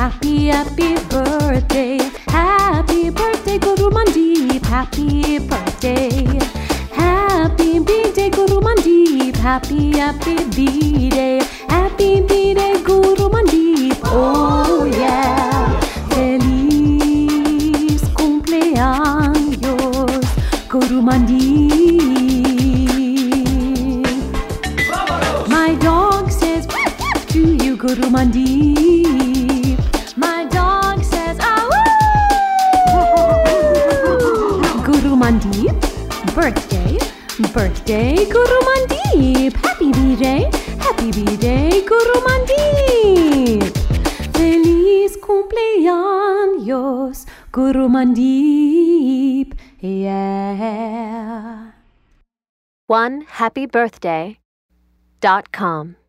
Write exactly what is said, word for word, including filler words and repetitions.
Happy, happy birthday. Happy birthday, Guru Mandeep. Happy birthday. Happy birthday, Guru Mandeep. Happy, happy birthday. Happy birthday, Guru Mandeep. Oh yeah. Feliz cumpleaños, Guru Mandeep. My dog says to you, Guru Mandeep. My dog says, ah, Guru Mandeep, birthday, birthday, Guru Mandeep. Happy birthday, happy birthday, Guru Mandeep. Feliz cumpleaños, Guru Mandeep. Yeah. one happy birthday dot com